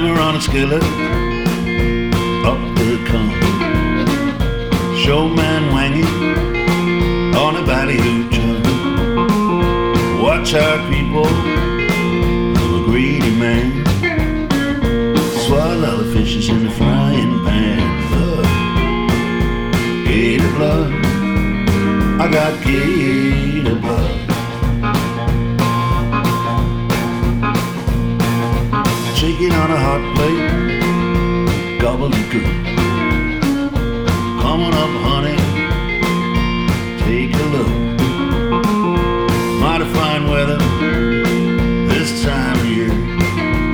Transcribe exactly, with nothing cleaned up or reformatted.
Hammer on a skillet, up the come. Showman wanging on a ballyhoo chum. Watch our people, I'm a greedy man. Swallow the fishes in the frying pan. Blood, gator blood, I got gator blood. Chicken on a hot plate, gobbledygook. Coming up, honey, take a look.